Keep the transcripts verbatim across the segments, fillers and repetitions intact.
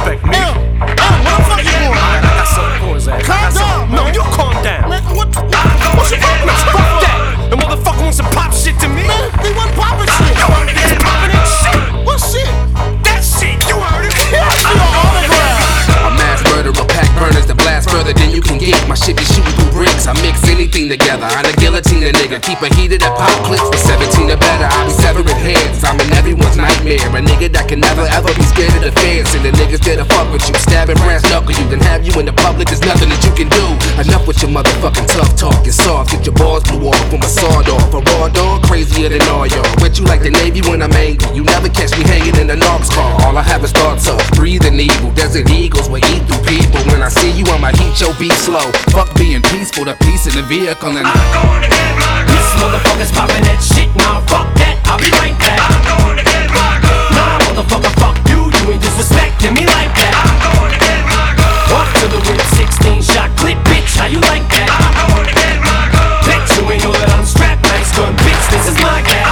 disrespect me. L, L, what the fuck you doing? I got something for his ass. Calm down, No, man. you calm down. Man, what, what, What's your problem? Fuck that. The motherfucker wants to pop shit to me. Man, they wasn't popping shit. You heard it, he's popping that shit. What shit? That shit, you heard it. Pass me your autograph. A mass murderer, pack burners that blast further than you can get. My shit be shooting through bricks. I mix anything together. I'm a guillotine a nigga. Keep a heated up pop clips for seventeen or better. I be severing heads. I'm in everyone's nightmare. A nigga that can never ever be scared of the feds. And the niggas there to fuck with you, stabbing brass knuckle you, then have you in the public. There's nothing that you can do. Enough with your motherfucking tough talk. You're soft. Get your balls blew off from a sawed off. A raw dog crazier than all y'all. Wet you like the Navy when I'm angry. You never catch me hanging in the Knox car. All I have is thoughts of breathing evil. Desert eagles will eat through people. When I see you, I'ma heat your beat slow. Fuck being peaceful, the peace in the vehicle and I'm going to get my girl. This motherfucker's popping that shit. Nah, fuck that. I'll be right back. I'm going to get my girl. Nah, motherfucker, fuck you. You ain't disrespecting me like that. I'm going to get my girl. Walk to the whip, sixteen shot clip, bitch. How you like that? I'm going to get my girl. Bet you ain't know that I'm strapped. Nice gun, bitch. This is my cat.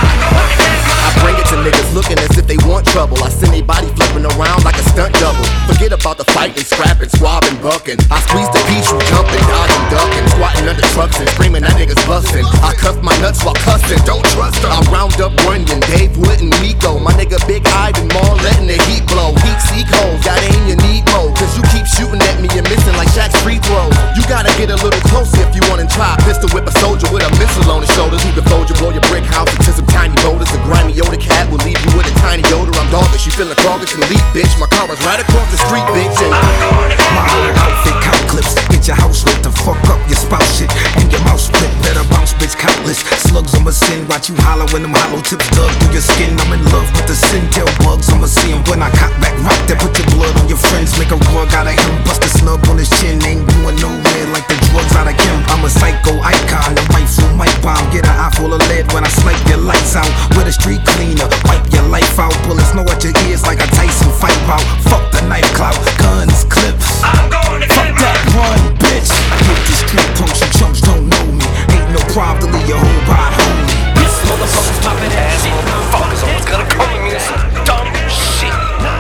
I bring it to niggas looking as if they want trouble. I send they body flipping around like a stunt double. Forget about the fighting, scrapping, squabbing, bucking. I squeeze the piece, you jumping, dodging, ducking, squatting under trucks and screaming that niggas bustin'. I cuff my nuts while cussing, don't trust them. I round up Runyon, Dave Wood and Nico. My nigga Big Ivan Maul letting the heat blow. Heat seek holes, gotta aim you need more. Cause you keep shooting at me, you're missing like Shaq's free throws. You gotta get a little closer if you wanna try. Pistol whip a soldier with a missile on his shoulders. Who can fold you, blow your brick house into some tiny boulders. The grimy Yoda cat will leave you with a tiny odor. I'm doggish, you feeling froggish and leap, bitch. My car is right across the street, bitch. And my whole outfit count clips. Get your house lit to fuck up your spouse shit. And your mouth split, better bounce, bitch, countless. Slugs I'ma sin, watch you holler when them hollow tips dug through your skin. I'm in love with the sin, tell bugs I'ma see 'em when I cock back, rock that, put your blood on your friends. Make a rug out of him, bust a snub on his chin. Ain't going nowhere like the drugs out of Kim. I'm a psycho icon, a rifle mic bomb. Get an eye full of lead when I snipe your lights out. With a street cleaner, wipe your life out. Bullets know what your ears like a Tyson fight bout. Fuck the knife clout, guns, clips. I'm going to Fuck get that run, bitch. I hate these street punks, you chumps don't know me. Ain't no problem to leave your whole ride homie. This motherfucker's popping that shit. Motherfuckers always gotta come to me with some dumb shit.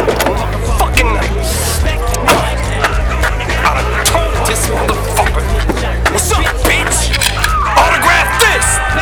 Fucking night. I done told this motherfucker. What's up, bitch? Autograph this.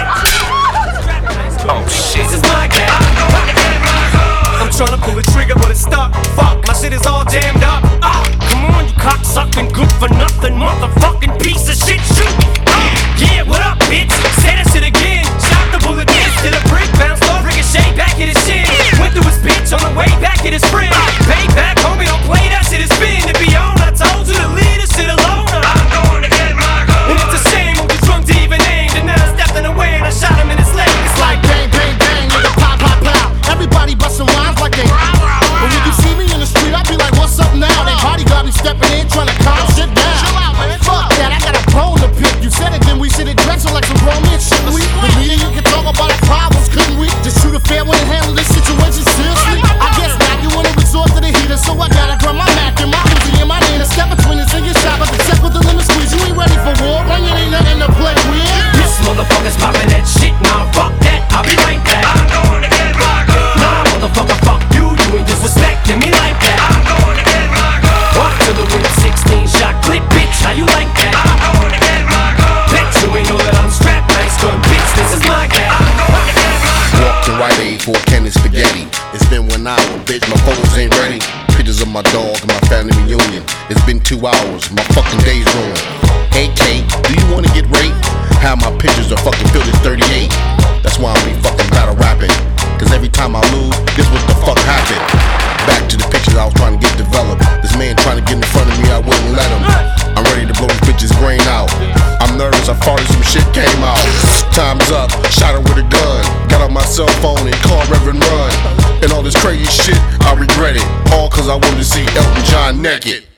Oh shit. This is my cat. I'm tryna pull the trigger, but it's stuck. Fuck, my shit is all jammed up. Ah, come on, you cocksucking, good for nothing, motherfucking piece of shit. Shoot. Ah, yeah, what up, bitch? Say that shit again. Shot the bullet, dance to the brick, bounced off, ricochet back at his shin. Went through his bitch on the way back at his friend. Payback, homie, don't play that shit. It's been to be on. I told you to leave this shit alone. I'm going to get my girl. And it's a shame I'm too drunk to even aim. And now I stepped in the way and I shot him in his leg. It's like Bang, bang, bang, nigga, pop, pop, pow. Everybody bustin' rhymes like they. But when you see me in the street, I be like, what's up now? They bodyguard me stepping in, trying to calm shit down. Chill out, man. Fuck that, I got a bone to pick. You said it, then we should address it like some grown men shit. We, the media, you can talk about our problems, couldn't we? Just shoot a fair one and handle this situation seriously. I guess now you wanna resort to the heater, so I gotta grab my Mac and my Uzi and my hand and step between us and get shot. But the check with the limit squeeze, you ain't ready for war. Running ain't nothing to play with. this motherfucker's popping that shit. Nah, fuck that. I'll be right back. I'm going to get my girl. Nah, motherfucker, fuck you. You ain't disrespecting me like that. I'm going to get my girl. Walk to the whip, sixteen shot clip, bitch. How you like that? I'm going to get my girl. Bet you ain't know that I'm strapped. Nice gun, bitch. This is my cat. I'm going to get my girl. Walk to Rite Aid for a can of spaghetti. It's been one hour, bitch, my photos ain't ready. Pictures of my dog and my family reunion. It's been two hours, my fucking day's ruined. Hey Kate, do you wanna get raped? How my pictures are fucking filled at thirty-eight. That's why I'm be fucking battle rapping. Cause every time I lose, this what the fuck happened. Back to the pictures I was trying to get developed. This man trying to get in front of me, I wouldn't let him. I'm ready to blow this bitch's brain out. I'm nervous, I farted, some shit came out. Time's up, shot her with a gun. Got on my cell phone and called Reverend Run. And all this crazy shit, I regret it. All cause I wanted to see Elton John naked.